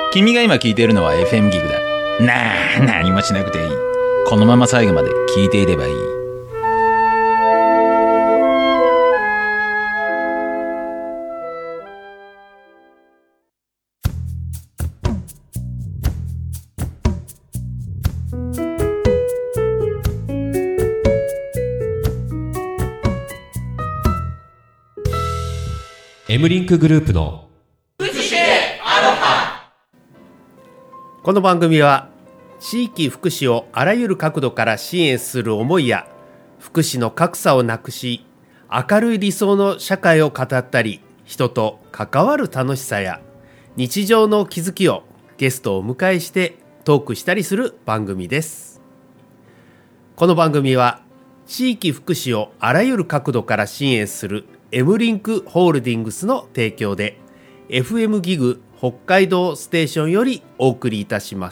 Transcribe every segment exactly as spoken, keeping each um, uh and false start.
君が今聞いているのは エフエム ギグだ。なあ、何もしなくていい。このまま最後まで聞いていればいい。 エムリンクグループのこの番組は地域福祉をあらゆる角度から支援する思いや福祉の格差をなくし明るい理想の社会を語ったり人と関わる楽しさや日常の気づきをゲストをお迎えしてトークしたりする番組です。この番組は地域福祉をあらゆる角度から支援するエムリンクホールディングスの提供で エフエム ギグ北海道ステーションよりお送りいたします。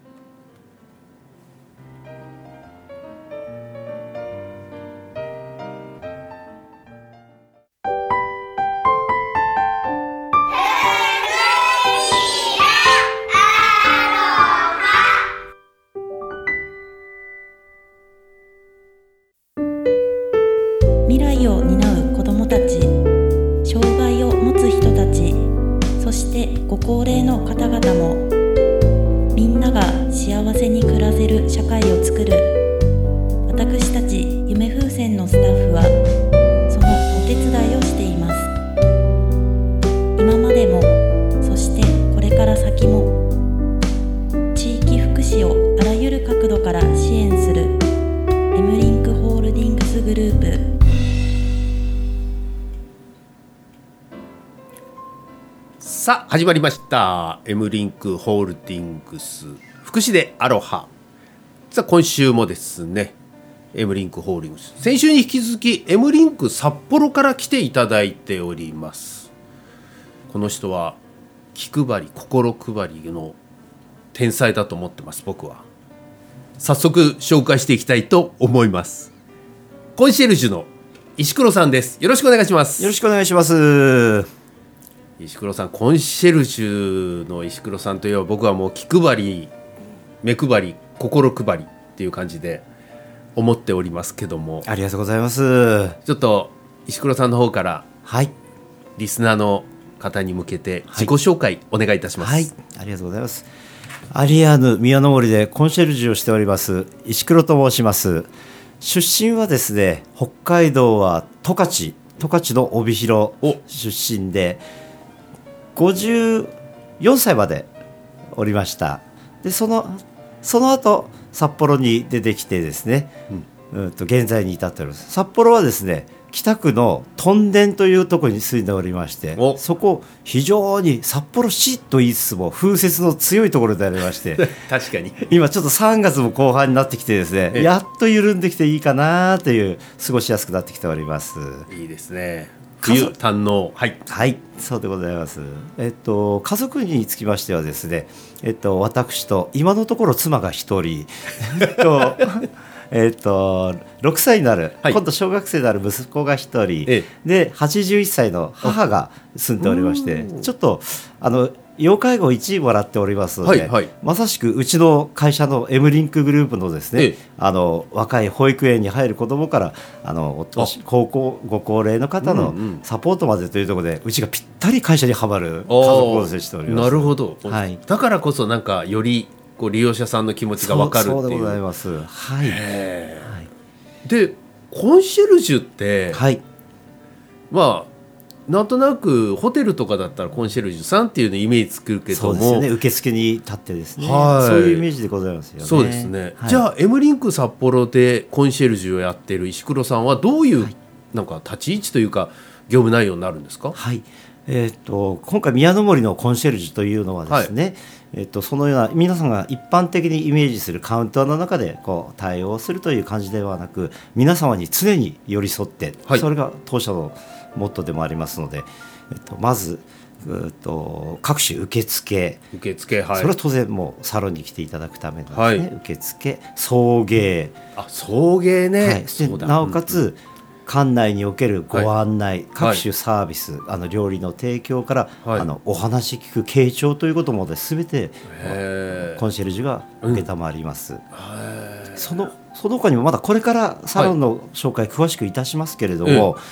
未来を担う子どもたち、障害を持つ人たち、そしてご高齢の方々もみんなが幸せに暮らせる社会を作る。私たち夢風船のスタッフはそのお手伝いをしています。今までも、そしてこれから先も地域福祉をあらゆる角度から支援するエムリンクホールディングスグループ。 さあ始まりましたエムリンクホールディングス福祉でアロハ。さあ今週もですねエムリンクホールディングス、先週に引き続きエムリンク札幌から来ていただいております。この人は気配り心配りの天才だと思ってます。僕は早速紹介していきたいと思います。コンシェルジュの石黒さんです。よろしくお願いします。 よろしくお願いします。 石黒さん、コンシェルジュの石黒さんといえば僕はもう気配り目配り心配りっていう感じで思っておりますけども、 ありがとうございます。 ちょっと石黒さんの方からはいリスナーの方に向けて自己紹介お願いいたします。 はい、はい、ありがとうございます。アリアーヌ宮の森でコンシェルジュをしております石黒と申します。出身はですね、北海道は十勝十勝の帯広出身でごじゅうよんさいまでおりました。でそのその後札幌に出てきてですね、うんうん、と現在に至っております。札幌はですね、北区の屯田というところに住んでおりまして、そこ非常に札幌市と言いつつも風雪の強いところでありまして確かに今ちょっとさんがつも後半になってきてですね、やっと緩んできていいかなという過ごしやすくなってきております。 いいですね、冬堪能。はい、 はい、そうでございます。えっと家族につきましてはですね、えっと私と今のところ妻が一人えっとえっとろくさいになる、はい、今度小学生になる息子が一人、ええ、ではちじゅういっさいの母が住んでおりまして、ちょっとあの要介護いちいもらっておりますので、はいはい、まさしくうちの会社の エムリンクグループのですね、ええ、あの若い保育園に入る子どもからあのお年高校ご高齢の方のサポートまでというところで、うんうん、うちがぴったり会社にはまる家族構成しております。 なるほど、 はい、 だからこそなんかよりこう利用者さんの気持ちが分かるっていう。 そうでございます。はい、はい、 でコンシェルジュって、 はい、 まあなんとなくホテルとかだったらコンシェルジュさんっていうのイメージ作るけども、 そうですね、受付に立ってですね、 はい、 そういうイメージでございますよね。 そうですね、 はい、 じゃあエムリンク札幌でコンシェルジュをやっている石黒さんはどういう、はい、なんか立ち位置というか業務内容になるんですか？ はい、えー、と今回宮の森のコンシェルジュというのはですね、はい、えー、とそのような皆さんが一般的にイメージするカウンターの中でこう対応するという感じではなく、皆様に常に寄り添って、はい、それが当社のモットーでもありますので、えっと、まずうと各種受付受付、はい、 それは当然もうサロンに来ていただくためのですね、はい、受付送迎、 あ送迎ね、 はい、でなおかつ、 館内におけるご案内、 はい、 各種サービス、はい、あの料理の提供から、はい、あのお話聞く傾聴ということもすべてコンシェルジュが承ります、うん、そのその他にもまだこれからサロンの紹介詳しくいたしますけれども、はい、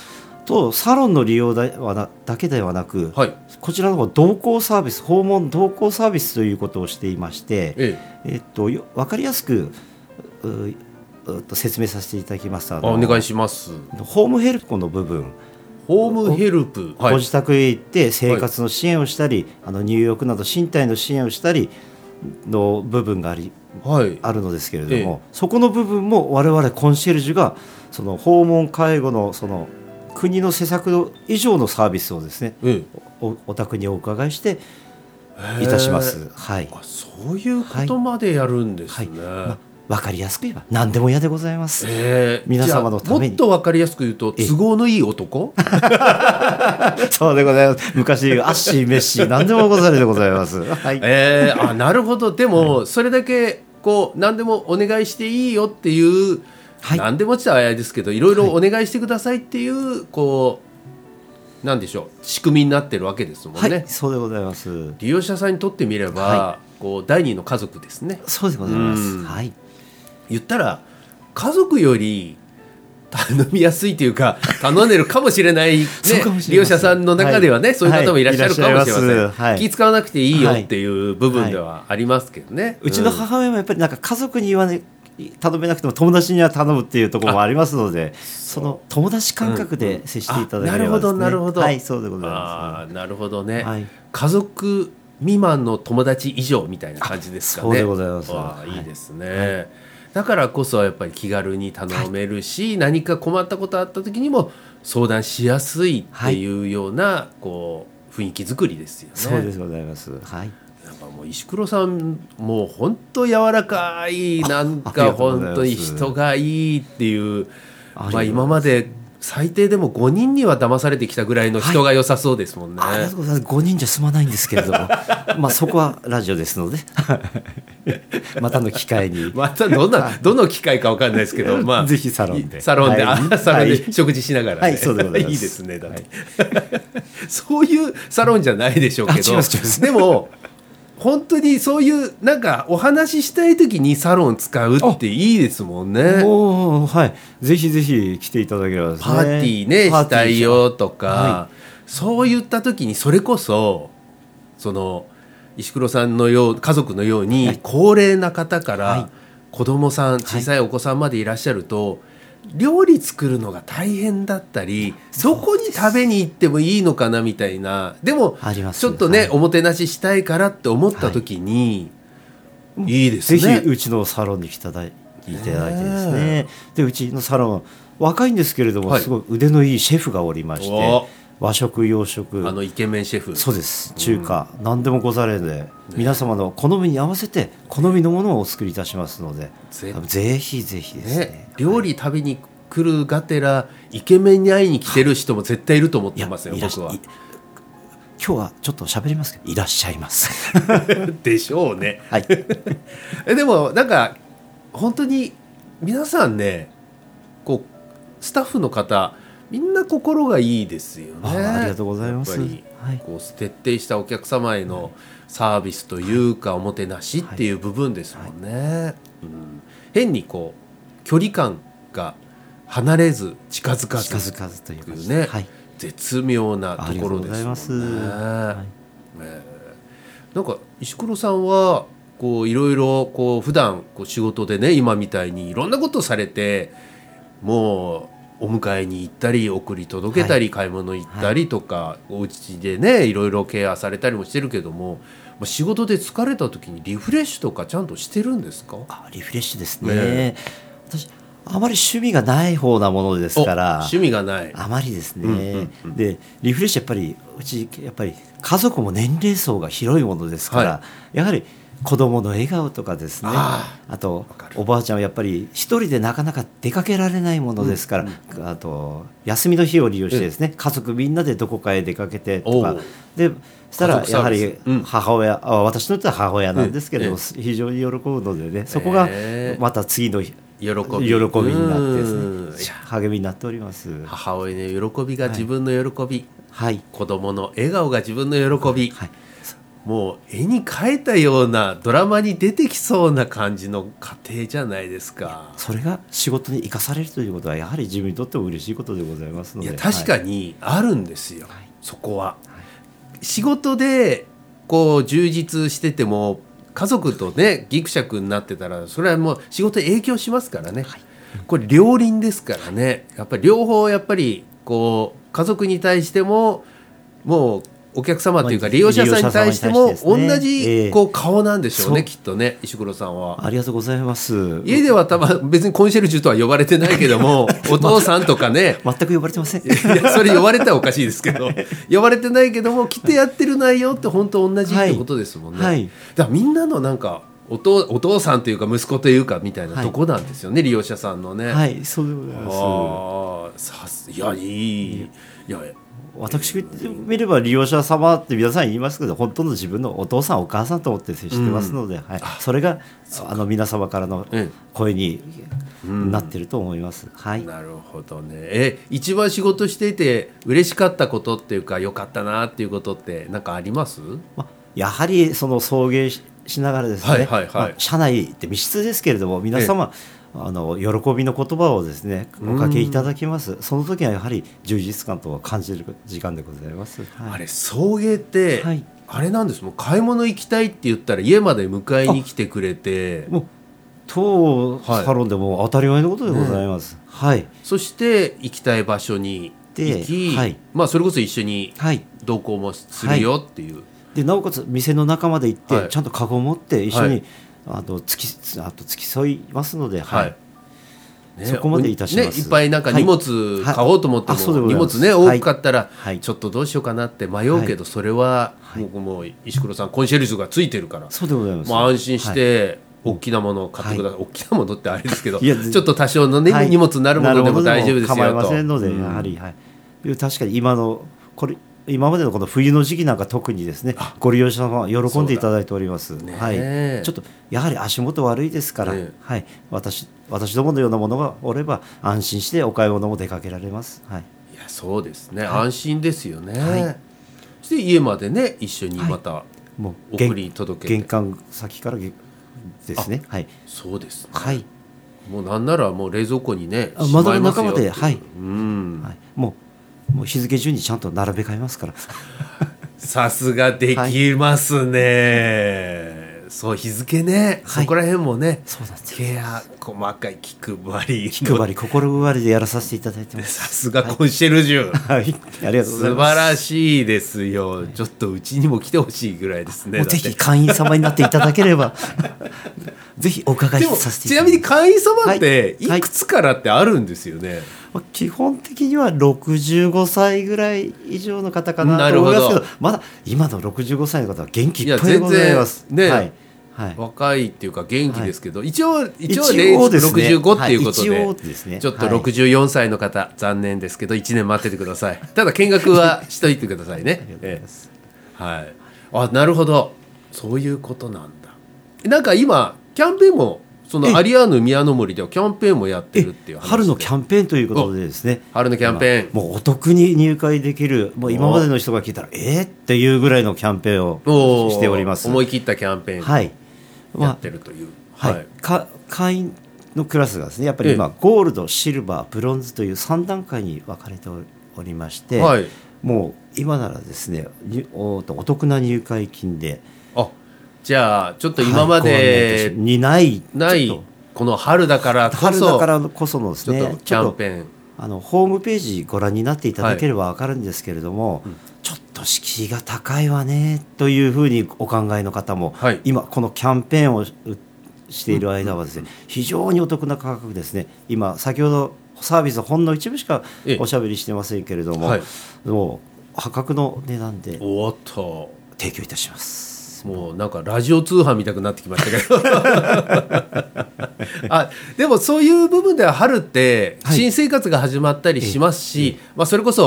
とサロンの利用だはだけではなく、はい、こちらの同行サービス訪問同行サービスということをしていまして、えええっと、分かりやすくと説明させていただきますと、あのお願いします。 ホームヘルプの部分、 ホームヘルプ、 ご自宅へ行って生活の支援をしたり、はい、あの入浴など身体の支援をしたりの部分があり、はい、あるのですけれども、ええ、そこの部分も我々コンシェルジュがその訪問介護のその国の施策以上のサービスをですね、ええ、お, お宅にお伺いしていたします、はい、 あ、そういうことまでやるんですね、はいはい、ま分かりやすく言えば何でも嫌でございます、えー、皆様のために。 もっと分かりやすく言うと都合のいい男そうでございます。昔アッシーメッシー何でもござるでございます、はい、 えー、あ、なるほど。でもそれだけこう何でもお願いしていいよっていう、はい、何でもって言ったらあれですけどいろいろお願いしてくださいっていう、はい、こうなんでしょう仕組みになってるわけですもんね、はい、 そうでございます。 利用者さんにとってみれば、はい、こう第二の家族ですね。 そうでございます、はい、 言ったら家族より頼みやすいというか頼んでるかもしれない、ね、利用者さんの中ではね、はい、そういう方もいらっしゃるかもしれません、はい、気使わなくていいよっていう部分ではありますけどね、はいはい、 うちの母親もやっぱりなんか家族に言わね頼めなくても友達には頼むっていうところもありますので、その友達感覚で接していただければですね、うん、なるほどなるほど、はい、そうでございます。 あ、なるほどね、はい、家族未満の友達以上みたいな感じですかね。 そうでございます。 わ、いいですね、はい、だからこそやっぱり気軽に頼めるし、はい、何か困ったことあった時にも相談しやすいっていうような、はい、こう雰囲気作りですよね。 そうですございます、はい、 なんかもう石黒さんもう本当柔らかい、なんか本当に人がいいっていう、あ、まあ、今まで最低でもごにんには騙されてきたぐらいの人が良さそうですもんね、はい、ありがとうございます。 ごにんじゃ済まないんですけれどもまあそこはラジオですのでまたの機会にまたどんなどの機会か分かんないですけど、まあ、 ぜひサロンでサロンで、はい、あサロンで食事しながらね、はい、 そうでございます。 いいですね。だって、はい、そういうサロンじゃないでしょうけど、でも本当にそういうなんかお話ししたい時にサロン使うっていいですもんね。 お、はい、ぜひぜひ来ていただければですね。 パーティーねしたいよとか、はい、そういった時にそれこそその石黒さんのよう家族のように高齢な方から子供さん、小さいお子さんまでいらっしゃると、料理作るのが大変だったり、どこに食べに行ってもいいのかなみたいな、でもちょっとね、はい、おもてなししたいからって思った時に、はい、いいですね。 ぜひうちのサロンに来ていただいてですね、でうちのサロン若いんですけれども、はい、すごい腕のいいシェフがおりまして、和食洋食、 あのイケメンシェフ、 そうです、中華、うん、何でもござれで、ね、皆様の好みに合わせて好みのものをお作りいたしますので、ぜひぜひですね、ね、 料理食べに来るがてらイケメンに会いに来てる人も絶対いると思ってますよ、僕は。 今日はちょっと喋りますけどいらっしゃいますでしょうね、 はい、 えでもなんか本当に皆さんね、こうスタッフの方みんな心がいいですよね。 あ, ありがとうございます。やっぱりこう徹底したお客様へのサービスというか、はい、おもてなしっていう部分ですもんね、はいはい、うん、変にこう距離感が離れず近づかず近づかずというね、 はい、 絶妙なところですもんね。 はい、 えー、なんか石黒さんはこういろいろこう普段こう仕事でね、今みたいにいろんなことをされて、もうお迎えに行ったり送り届けたり、はい、買い物行ったりとか、はい、お家でねいろいろケアされたりもしてるけども、仕事で疲れた時にリフレッシュとかちゃんとしてるんですか？ あ、リフレッシュですね、ね、私あまり趣味がない方なものですから。 趣味がない、 あまりですね、うんうんうん、でリフレッシュやっぱりうちやっぱり家族も年齢層が広いものですから、はい、やはり子供の笑顔とかですね、 あ, あとおばあちゃんはやっぱり一人でなかなか出かけられないものですから、うんうん、あと休みの日を利用してですね、うん、家族みんなでどこかへ出かけてとかで、そしたらやはり母親、うん、私のとっては母親なんですけれども、うん、非常に喜ぶのでね、そこがまた次の喜び、喜びになってですね、 励みになっております。 母親の喜びが自分の喜び、 はい、 子供の笑顔が自分の喜び、 はい、 もう絵に描いたようなドラマに出てきそうな感じの家庭じゃないですか。 それが仕事に生かされるということはやはり自分にとっても嬉しいことでございますので。 いや確かにあるんですよ、はい、そこは、はい、仕事でこう充実してても家族とねギクシャクになってたらそれはもう仕事に影響しますからね、はい、これ両輪ですからね。やっぱり両方やっぱりこう家族に対してももうお客様というか利用者さんに対しても同じこう顔なんでしょうね、きっとね。石黒さんはありがとうございます。 家では多分別にコンシェルジュとは呼ばれてないけどもお父さんとかね全く呼ばれてません。いやそれ呼ばれたらおかしいですけど呼ばれてないけども来てやってる内容って本当同じってことですもんね、はい、だからみんなのなんかお父、お父さんというか息子というかみたいなとこなんですよね、はい、利用者さんのね。 はいそうでございます。 あさすいやいいいや私見れば利用者様って皆さん言いますけど本当の自分のお父さんお母さんと思って接してますので、うんはい、それがあの皆様からの声になってると思います、うんはい、 なるほどね。え一番仕事していて嬉しかったことっていうか良かったなっていうことって何かあります？ ま、やはりその送迎 し, しながらですね、はいはいはいまあ、社内って密室ですけれども皆様、あの喜びの言葉をですねおかけいただきます。その時はやはり充実感とは感じる時間でございます、はい、 あれ送迎って、はい、あれなんですもう買い物行きたいって言ったら家まで迎えに来てくれてもう当サロンでも当たり前のことでございます、はいはい、 そして行きたい場所に行き、はいまあ、それこそ一緒に同行もするよっていう、はい、 でなおかつ店の中まで行って、はい、ちゃんとカゴを持って一緒に、はいあと付き、あと付き添いますので、はいはいね、そこまでいたします、 ね、いっぱいなんか荷物買おうと思っても、はいはい、荷物ね多かったら、はい、ちょっとどうしようかなって迷うけど、はい、それはもう、もう石黒さんコンシェルジュがついてるからそうでございます。 もう安心して大きなものを買ってください、はい、大きなものってあれですけどちょっと多少の、ねはい、荷物になるものでも大丈夫ですよと構いませんので、やはり、はい、確かに今のこれ今までのこの冬の時期なんか特にですねご利用者様は喜んでいただいております、ねはい、ちょっとやはり足元悪いですから、ねはい、私, 私どものようなものがおれば安心してお買い物も出かけられます、はい、 いやそうですね、はい、安心ですよね、はい、そして家までね一緒にまた、はい、もう送り届けて玄関先からですね、はい、 そうですね、 はい、 もうなんならもう冷蔵庫にね窓の中まで、はいうんはい、もうもう日付順にちゃんと並べ替えますからさすができますね、はい、そう日付ね、はい、そこら辺もねそうなんですケア細かい気配り気配り心配りでやらさせていただいてます。 さすがコンシェルジュ、 はい、ありがとうございます。 素晴らしいですよ、はい、ちょっとうちにも来てほしいぐらいですね。 ぜひ会員様になっていただければぜひお伺いさせていただきます。 ちなみに会員様っていくつからってあるんですよね、はいはい基本的にはろくじゅうごさいぐらい以上の方かなと思いますけど、どまだ今のろくじゅうごさいの方は元気いっぱいでございます。 いや全然ね、 はいはい、 若いっていうか元気ですけど、はい、一応一応レースろくじゅうごっていうことで、はいですね、ちょっとろくじゅうよんさいの方、はい、残念ですけどいちねん待っててください。ただ見学はしといてくださいね。ありがとうございます、ええはい、あなるほどそういうことなんだ。なんか今キャンペーンもそのアリアーヌ宮の森ではキャンペーンもやってるっていう話で、 春のキャンペーンということでですね、 春のキャンペーンもうお得に入会できる、もう今までの人が聞いたらえーっていうぐらいのキャンペーンをしております。 思い切ったキャンペーンはいやってるという、 まあはいはい、か会員のクラスがですねやっぱり今ゴールドシルバーブロンズというさん段階に分かれておりまして、はい、もう今ならですね お, お得な入会金であじゃあちょっと今まで、 はい、にないないこの春だからこそ春だからこそのですねちょっとキャンペーンあのホームページご覧になっていただければ分かるんですけれども、はいうん、ちょっと敷居が高いわねというふうにお考えの方も、はい、今このキャンペーンをしている間はですね、うんうんうん、非常にお得な価格ですね。今先ほどサービスほんの一部しかおしゃべりしてませんけれども、はい、もう破格の値段でおっと提供いたします。 もうなんかラジオ通販見たくなってきましたけどあでもそういう部分では春って新生活が始まったりしますし、はいまあ、それこそ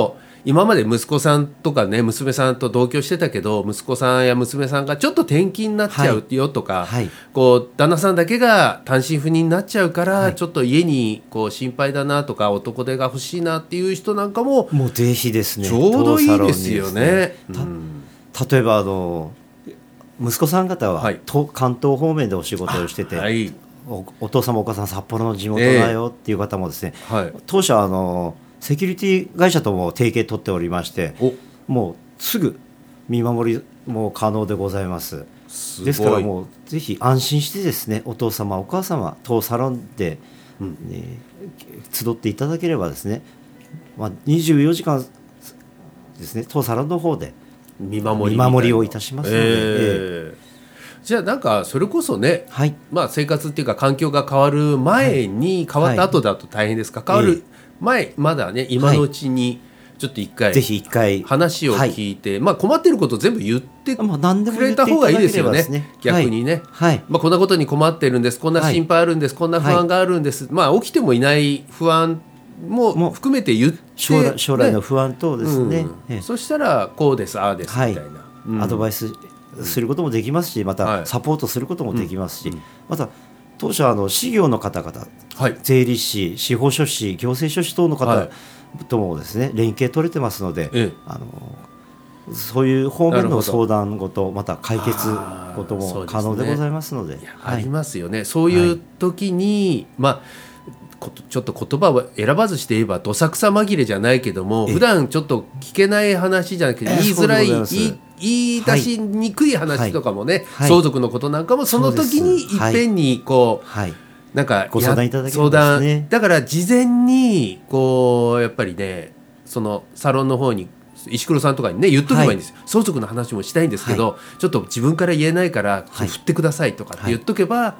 今まで息子さんとかね娘さんと同居してたけど息子さんや娘さんがちょっと転勤になっちゃうよとか、 はいはい、 こう旦那さんだけが単身赴任になっちゃうから、 はい、 ちょっと家にこう心配だなとか男手が欲しいなっていう人なんかももうぜひですね、 ちょうどいいですよね。 うん、例えばあの息子さん方は、はい、関東方面でお仕事をしてて、はい、お, お父様お母さん札幌の地元だよっていう方もですね、えーはい、当社あのセキュリティ会社とも提携取っておりまして、もうすぐ見守りも可能でございます。 すごいですからもうぜひ安心してですね、お父様お母様当サロンで、うんね、集っていただければですね、まあ、にじゅうよじかんですね、当サロンの方で見守り見守りをいたしますので、えー、じゃあなんかそれこそね、 はい、 まあ、生活っていうか環境が変わる前に変わった後だと大変ですか、はい、変わる前まだね今のうちにちょっと一回ぜひ一回話を聞いて、はい、まあ、困ってること全部言ってくれた方がいいですよね、逆にね、 はい、 まあ、こんなことに困ってるんです、こんな心配あるんです、はい、こんな不安があるんです、はい、まあ、起きてもいない不安も含めて言って、 将来、将来の不安等ですね、 うん、そしたらこうですああですみたいな、はい、 うん、アドバイスすることもできますし、またサポートすることもできますし、はい、うん、また当社はあの事業の方々、はい、税理士、司法書士、行政書士等の方ともですね、連携取れてますので、ええ、あのそういう方面の相談事、また解決事も可能でございますので、 ね、はい、ありますよね。そういう時に、はい、まあちょっと言葉を選ばずして言えばどさくさ紛れじゃないけども、普段ちょっと聞けない話じゃなくて言いづらい、言い、言い出しにくい話とかもね、はい、相続のことなんかもその時にいっぺんにこう、はいはい、なんかご相談いただければですね。 だから事前にこうやっぱりね、そのサロンの方に石黒さんとかにね言っとけばいいんですよ、はい、相続の話もしたいんですけど、はい、ちょっと自分から言えないから振ってくださいとかって言っとけば、はい、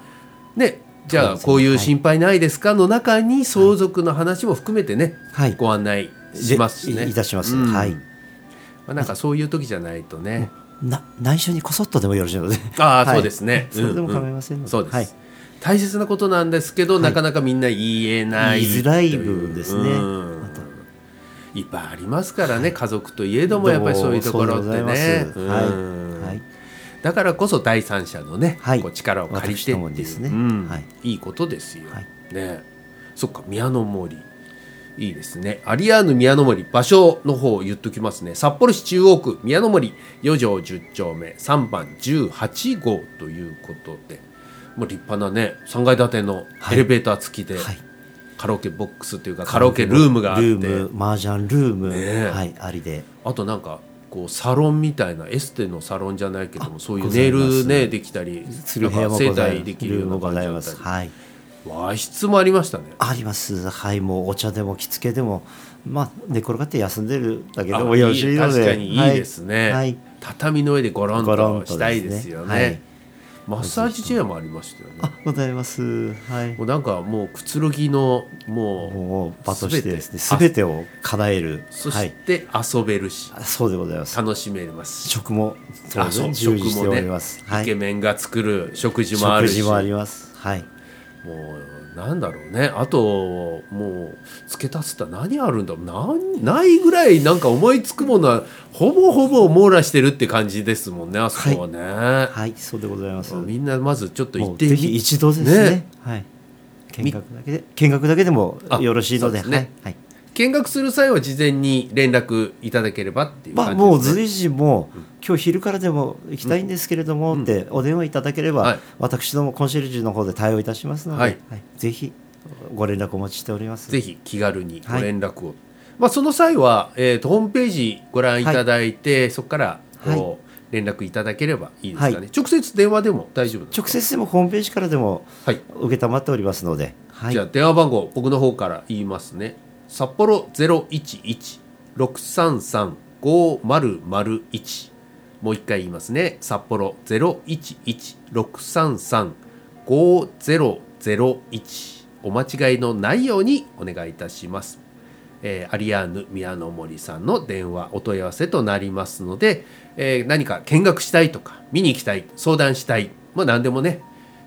ね、じゃあこういう心配ないですかの中に相続の話も含めてね、はい、ご案内しますしね、 いたします、うん、はい、まあ、なんかそういう時じゃないとね、 な内緒にこそっとでもよろしいので、 ああ、はい、そうですね、 それでも構いませんので、 そうです、 はい、 大切なことなんですけど、はい、なかなかみんな言えない言いづらい部分ですね、 いっぱいありますからね、はい、家族といえどもやっぱりそういうところってね、はいはい、だからこそ第三者のね、はい、こう力を借りてっていう、ですね、うん、はい、いいことですよ、はい、ね、そっか、宮の森いいですね。アリアーヌ宮の森、場所の方を言っときますね。札幌市中央区宮の森よ条じゅっ丁目さんばんじゅうはち号ということで、もう立派なねさんがい建てのエレベーター付きで、はいはい、カラオケボックスというかカラオケルームがあって、 ルーム、麻雀ルーム、ね、はい、ありで、 あとなんかこうサロンみたいなエステのサロンじゃないけども、そういうネイルねできたりする部屋も整体できるような感じだったり、はい、 和室もありましたね。 あります、はい、もうお茶でも着付けでも、まあ、寝転がって休んでるだけでもよろしいので、 確かにいいですね、はい、畳の上でゴロンとしたいですよね、はい、マッサージチェアもありましたよね。 あ、ございます、はい、 もうなんかもうくつろぎのもう、 もう場としてですね、全てを叶える、 そして遊べるし、 はい、そうでございます、 楽しめますし、 食も当然充実しております、 ね、はい、イケメンが作る食事もあるし、 食事もあります、はい、 もうなんだろうね、あともう付け足すと何あるんだろう、なないぐらいなんか思いつくものはほぼほぼ網羅してるって感じですもんね、あそこはね、 はい、はい、そうでございます。 みんなまずちょっと行ってみ、 ぜひ一度ですね、ね、はい、見学だけで見学だけでもよろしいので、ね、はいはい、 見学する際は事前に連絡いただければっていう感じですね。 まあ、もう随時もう、うん、今日昼からでも行きたいんですけれども、うん、ってお電話いただければ、はい、私どもコンシェルジュの方で対応いたしますので、はいはい、ぜひご連絡お待ちしております。 ぜひ気軽にご連絡を、はい、まあ、その際は、えーと、ホームページご覧いただいて、はい、そこからこう、はい、連絡いただければいいですかね、はい、直接電話でも大丈夫ですか。 直接でもホームページからでも承っておりますので、はい、 じゃあ電話番号僕の方から言いますね。札幌 ゼロいちいち ろくさんさん ごまるまるいち、もう一回言いますね。札幌 ゼロいちいち ろくさんさん ごゼロゼロいち、お間違いのないようにお願いいたします。えー、アリアーヌ宮の森さんの電話お問い合わせとなりますので、えー、何か見学したいとか見に行きたい、相談したい、まあ、何でもね、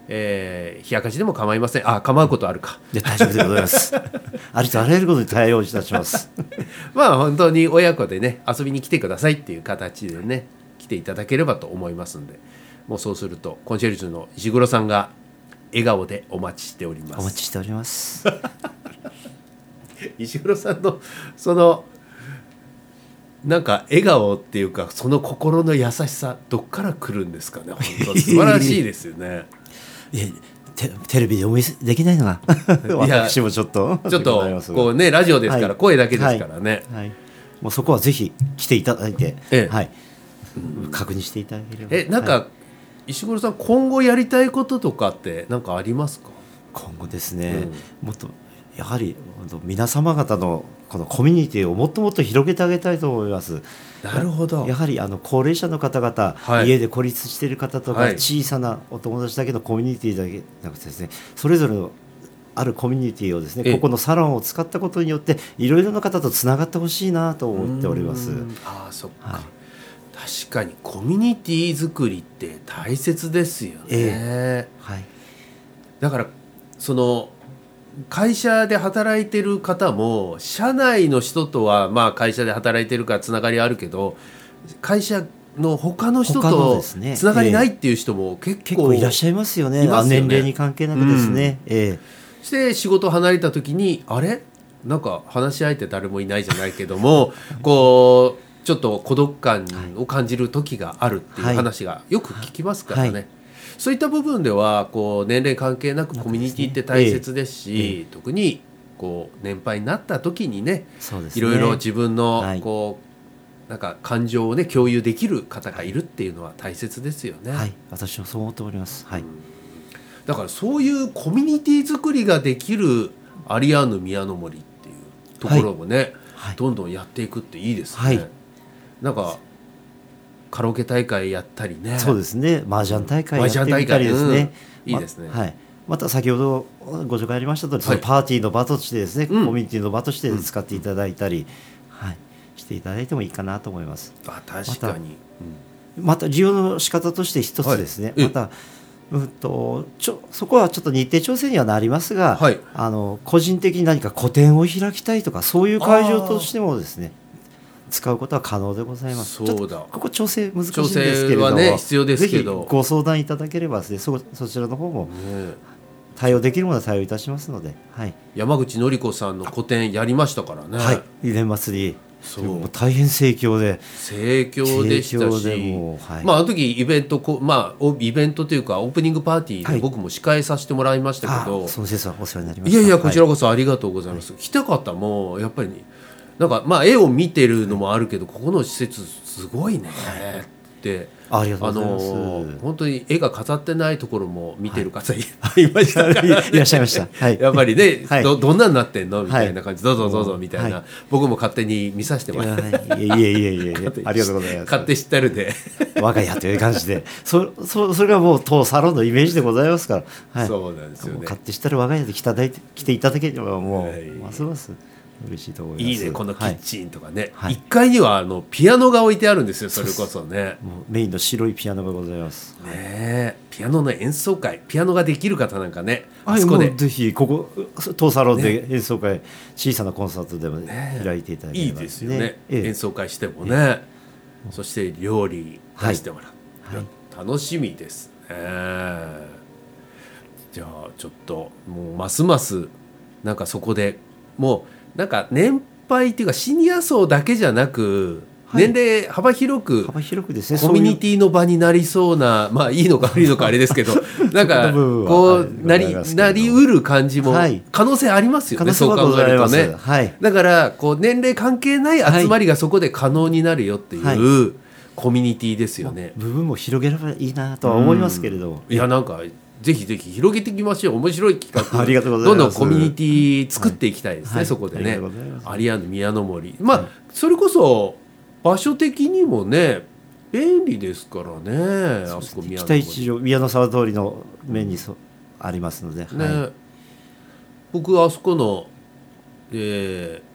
えー、冷やかしでも構いません。あ、構うことあるか。 で大丈夫でございます。ありとあらゆることに対応いたします。 まあ本当に親子でね遊びに来てくださいっていう形でね来ていただければと思いますんで、もうそうするとコンシェルジュの石黒さんが笑顔でお待ちしております。 お待ちしております。 石黒さんのそのなんか笑顔っていうかその心の優しさどっから来るんですかね。本当素晴らしいですよね。 いやテ, テレビでお見せできないのが私もちょっとちょっとこうねラジオですから、はい、声だけですからね、 はいはい、もうそこはぜひ来ていただいて、ええはい、確認していただければ。 えなんか、はい、石黒さん今後やりたいこととかって何かありますか？ 今後ですね、うん、もっとやはり皆様方のこのコミュニティをもっともっと広げてあげたいと思います。 なるほど。 やはりあの高齢者の方々、はい、家で孤立している方とか、はい、小さなお友達だけのコミュニティだけなくてですね、それぞれのあるコミュニティをですねここのサロンを使ったことによっていろいろな方とつながってほしいなと思っております。 ああそっか、はい、確かにコミュニティ作りって大切ですよね、えーはい、だからその会社で働いてる方も社内の人とはまあ会社で働いてるからつながりあるけど会社の他の人とつながりないっていう人も結構、 結構いらっしゃいますよね。年齢に関係なくですね、うんええ、 そして仕事離れた時にあれなんか話し相手誰もいないじゃないけどもこうちょっと孤独感を感じる時があるっていう話がよく聞きますからね、はいはい、そういった部分ではこう年齢関係なくコミュニティって大切ですし、ええ、特にこう年配になった時にね、そうですね、いろいろ自分のこう、はい、なんか感情をね共有できる方がいるっていうのは大切ですよね。 はい、私はそう思っております、はい、 だからそういうコミュニティ作りができるアリアーヌ宮の森っていうところもね、はいはい、どんどんやっていくっていいですね、はい、なんかカラオケ大会やったりね。 そうですね、麻雀大会やってみたりですね、 うん、いいですね、 まはい、また先ほどご紹介ありましたとおり、はい、パーティーの場としてですね、うん、コミュニティの場として使っていただいたり、うんはい、していただいてもいいかなと思います。 あ確かに、 また、うん、また利用の仕方として一つですね、はい、またうんとちょそこはちょっと日程調整にはなりますが、はい、あの個人的に何か個展を開きたいとかそういう会場としてもですね使うことは可能でございます。 そうだ、 ここ調整難しいんですけれども、 調整はね必要ですけど、 ぜひご相談いただければですね、そ, そちらの方も対応できるものは対応いたしますので、はい、 山口のり子さんの個展やりましたからね。 はい、年末にそう大変盛況で盛況でしたし、はい、まあ、あの時イベントこ、まあ、イベントというかオープニングパーティーで僕も司会させてもらいましたけど、はい、 その説はお世話になりました。 いやいやこちらこそありがとうございます、はい、来た方もやっぱりなんかまあ絵を見てるのもあるけど、ここの施設すごいねって、 ありがとうございます。 あの本当に絵が飾ってないところも見てる方いました、 はい、いらっしゃいました、はい、 やっぱりね、はい、ど, どんなになってんのみたいな感じ、はい、どうぞどうぞみたいな、はい、僕も勝手に見させてもらって、 はい、いえいえいえいえありがとうございます。 勝手知ったるで我が家という感じで そ, そ, それがもう当サロンのイメージでございますから、 はい、そうなんですよね。 勝手知ったる我が家で来ただいて来ていただければもう、はい、ますます嬉しいと思います。 いいねこのキッチンとかね、はい、いっかいにはあのピアノが置いてあるんですよ。それこそねもうメインの白いピアノがございますね。ピアノの演奏会、ピアノができる方なんかね、 あそこでぜひここ当サロンで演奏会、ね、小さなコンサートでも、ね、開いていただければ、ね、いいですよね、ええ、演奏会してもね、ええ、そして料理出してもらう、はいはい、楽しみですね。じゃあちょっともうますますなんかそこでもうなんか年配っていうかシニア層だけじゃなく、はい、年齢幅広く幅広くですね、 コミュニティの場になりそうな、まあいいのか悪いのかあれですけどなんかこうなりなりうる感じも可能性ありますよね、はい、そう考えるとね、はい、だからこう年齢関係ない集まりがそこで可能になるよっていう、はい、コミュニティですよね。 部分も広げればいいなとは思いますけれども、 いやなんかぜひぜひ広げていきましょう。面白い企画ありがとうございます。 どんどんコミュニティ作っていきたいですね、はい、そこでね。アリアーヌ宮の森、まあ、はい、それこそ場所的にもね便利ですからね。あそこ宮の森北一条宮の沢通りの面にそありますので、 ね、 はい、 僕あそこの、えー、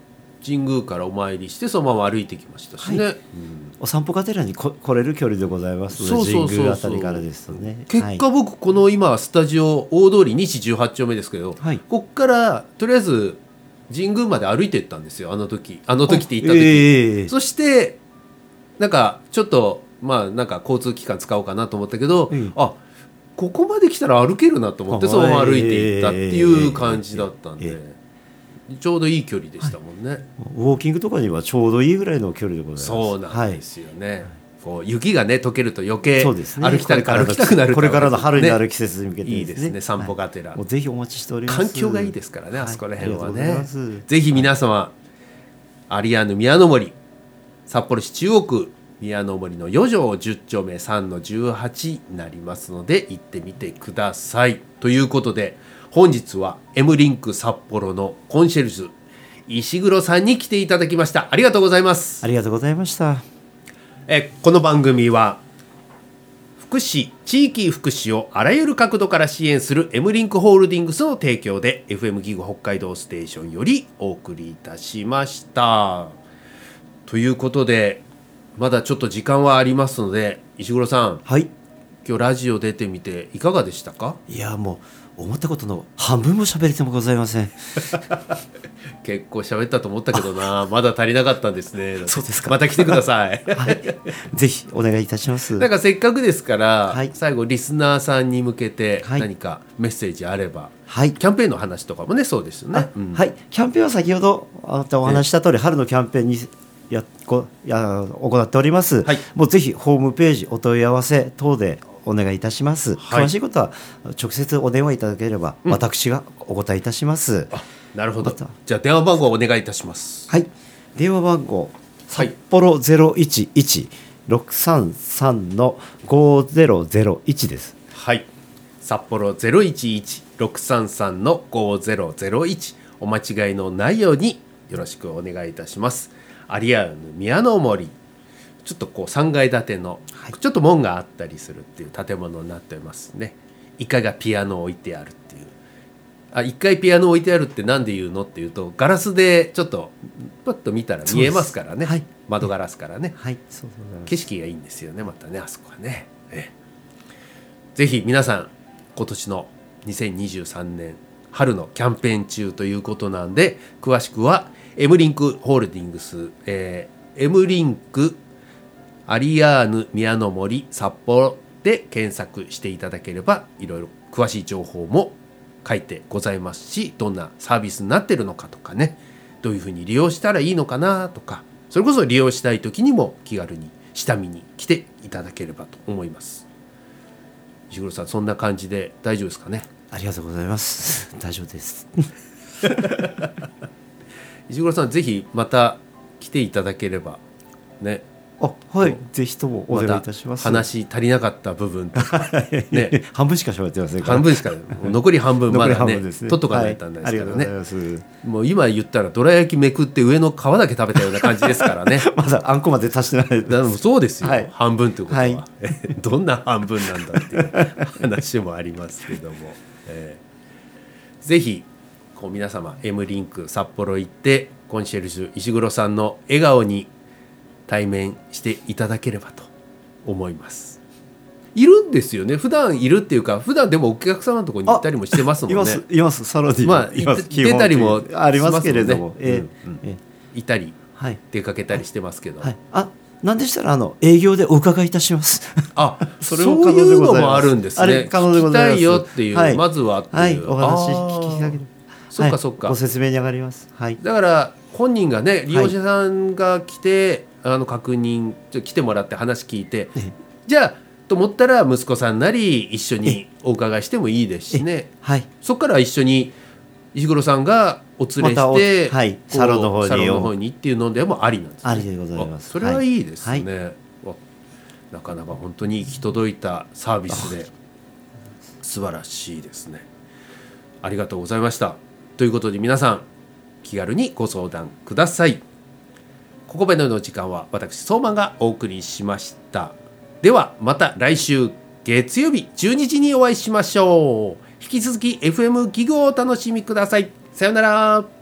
神宮からお参りしてそのまま歩いてきましたしね、はい、うん、 お散歩がてらにこ来れる距離でございますので、神宮あたりからですとね。 結果僕この今スタジオ大通り西じゅうはち丁目ですけど、はい、こっからとりあえず神宮まで歩いていったんですよ、あの時あの時って行った時、えー、そしてなんかちょっとまあなんか交通機関使おうかなと思ったけど、えー、あここまで来たら歩けるなと思ってそのまま歩いていったっていう感じだったんで、えーえーえーちょうどいい距離でしたもんね、はい、 ウォーキングとかにはちょうどいいぐらいの距離でございます。 そうなんですよね、はい、こう雪がね溶けると余計歩きたく、ね、歩きたくなるこれからの春になる季節に向けて、ね、 いいですね散歩がてら、はい、 もうぜひお待ちしております。 環境がいいですからね、はい、あそこら辺はね。ぜひ皆様アリアーヌ宮の森札幌市中央区宮の森のよ条じゅっ丁目さんのじゅうはちになりますので行ってみてください。ということで本日は M リンク札幌のコンシェルジュ石黒さんに来ていただきました。ありがとうございます。 ありがとうございました。 えこの番組は福祉地域福祉をあらゆる角度から支援する M リンクホールディングスの提供で エフエム ギグ北海道ステーションよりお送りいたしました。ということでまだちょっと時間はありますので石黒さん、 はい、 今日ラジオ出てみていかがでしたか？ いやもう思ったことの半分も喋れてもございません結構喋ったと思ったけどなまだ足りなかったんですね。 そうですか。 また来てください、 はい、ぜひお願いいたします。 なんかせっかくですから、 はい、 最後リスナーさんに向けて何かメッセージあれば、 はい、 キャンペーンの話とかもねそうですよね、 うん、はい、キャンペーンは先ほどお話した通り春のキャンペーンにやこや行っております、はい、もうぜひホームページお問い合わせ等でお願いいたします、はい、詳しいことは直接お電話いただければ、うん、私がお答えいたします。 あ、なるほど。ま、じゃあ電話番号をお願いいたします。 はい、電話番号札幌 ゼロいちいちろくさんさんのごゼロゼロいちです。 はい、札幌 ゼロいちいちろくさんさんのごゼロゼロいち、お間違いのないようによろしくお願いいたします。アリアーヌ宮の森、ちょっとこうさんがい建ての、はい、ちょっと門があったりするっていう建物になってますね。いっかいがピアノを置いてあるっていう。あ、いっかいピアノ置いてあるってなんで言うのっていうとガラスでちょっとパッと見たら見えますからね、はい、窓ガラスからね、 はい、そうそう景色がいいんですよねまたねあそこはね。えぜひ皆さん今年のにせんにじゅうさんねん春のキャンペーン中ということなんで詳しくは M リンクホールディングス、えー、M リンクアリアーヌ宮の森札幌で検索していただければいろいろ詳しい情報も書いてございますし、どんなサービスになっているのかとかね、どういうふうに利用したらいいのかなとか、それこそ利用したい時にも気軽に下見に来ていただければと思います。石黒さんそんな感じで大丈夫ですかね？ ありがとうございます大丈夫です石黒さんぜひまた来ていただければね。 あ、はい、ぜひともお願いいたします。 ま、話足りなかった部分とか、ね、 半分しか喋ってませんから。 半分しか残り半分まだ ね, ね取っとかないとなんですからね、はい、もう今言ったらどら焼きめくって上の皮だけ食べたような感じですからねまだあんこまで足してないです。 そうですよ、はい、半分ということは、 はい、 どんな半分なんだっていう話もありますけども、えー、ぜひこう皆様 M リンク札幌行ってコンシェルジュ石黒さんの笑顔に対面していただければと思います。いるんですよね、普段いるっていうか普段でもお客様のところに行ったりもしてますもんね。 いますいますサロディ、 まあ、行ってたりもありますけれども、 えーうんえー、いたり、はい、出かけたりしてますけど、 はい、あ、なんでしたらあの営業でお伺いいたしますあそれもそういうのもあるんですね。あれ可能でございます。聞きたいよっていう、はい、まずはっていう、はい、 お話聞きかけて、 そっかそっか、 はい、ご説明に上がります、はい、 だから本人がね利用者さんが来て、はい、あの確認ちょ来てもらって話聞いて、じゃあと思ったら息子さんなり一緒にお伺いしてもいいですしね、はい、そこから一緒に石黒さんがお連れして、 まはい、サロンの方にサロンの方にっていうのでもありなんですね。 ありでございます。 それはいいですね、はい、なかなか本当に行き届いたサービスで素晴らしいですね。ありがとうございました。ということで皆さん気軽にご相談ください。ここまでの時間は私相馬がお送りしました。ではまた来週月曜日じゅうにじにお会いしましょう。引き続き エフエム ギグをお楽しみください。さようなら。